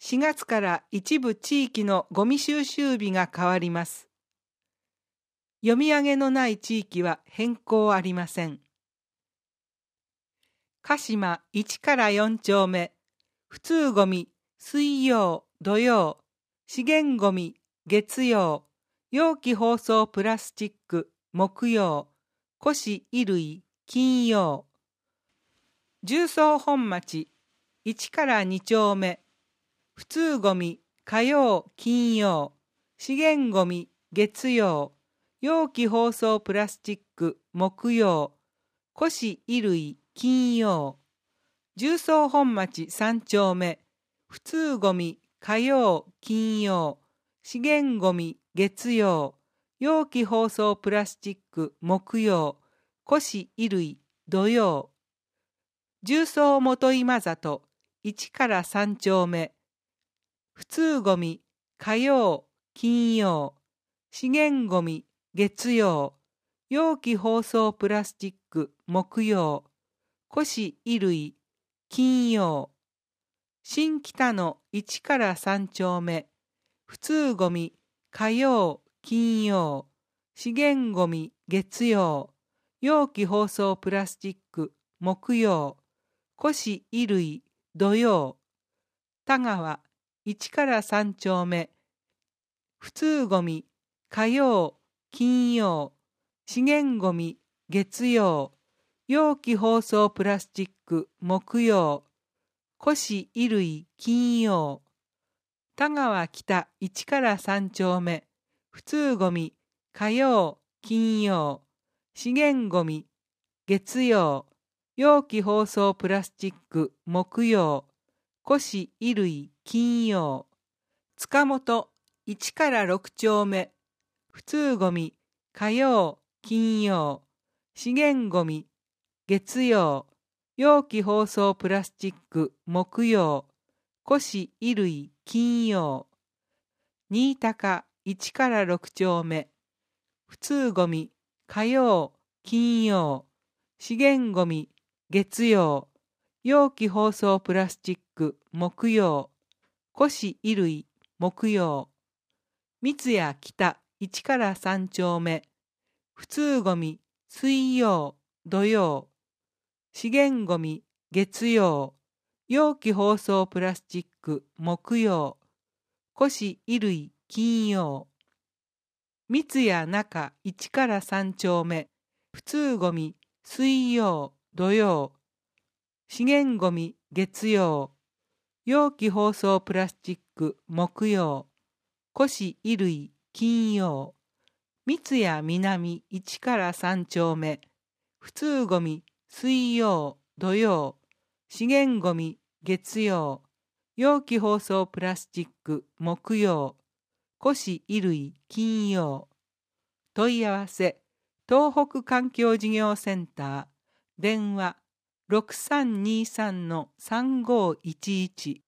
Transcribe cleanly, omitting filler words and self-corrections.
4月から一部地域のゴミ収集日が変わります。読み上げのない地域は変更ありません。鹿島1から4丁目、普通ゴミ、水曜、土曜、資源ゴミ、月曜、容器包装プラスチック、木曜、古紙衣類、金曜。重曹本町1から2丁目、普通ゴミ、火曜、金曜、資源ゴミ、月曜、容器包装プラスチック、木曜、古紙衣類、金曜。重曹本町3丁目、普通ゴミ、火曜、金曜、資源ゴミ、月曜、容器包装プラスチック、木曜、古紙衣類、土曜。重曹元今里1から3丁目、普通ゴミ、火曜、金曜、資源ゴミ、月曜、容器包装プラスチック、木曜、古紙衣類、金曜。新北野1から3丁目、普通ゴミ、火曜、金曜、資源ゴミ、月曜、容器包装プラスチック、木曜、古紙衣類、土曜。田川1から3丁目、普通ゴミ、火曜、金曜、資源ゴミ、月曜、容器包装プラスチック、木曜、古紙衣類、金曜。田川北1から3丁目、普通ゴミ、火曜、金曜、資源ゴミ、月曜、容器包装プラスチック、木曜、古紙衣類、金曜。塚本1から6丁目、普通ゴミ、火曜、金曜、資源ゴミ、月曜、容器包装プラスチック、木曜、古紙衣類、金曜。新高1から6丁目、普通ゴミ、火曜、金曜、資源ゴミ、月曜、容器包装プラスチック、木曜、古紙衣類、木曜。三谷北1から3丁目、普通ゴミ、水曜、土曜、資源ゴミ、月曜、容器包装プラスチック、木曜、古紙衣類、金曜。三谷中1から3丁目、普通ゴミ、水曜、土曜、資源ゴミ、月曜、容器包装プラスチック、木曜、古紙衣類、金曜。三谷南1から3丁目、普通ゴミ、水曜、土曜、資源ゴミ、月曜、容器包装プラスチック、木曜、古紙衣類、金曜。問い合わせ、東北環境事業センター、電話、6323-3511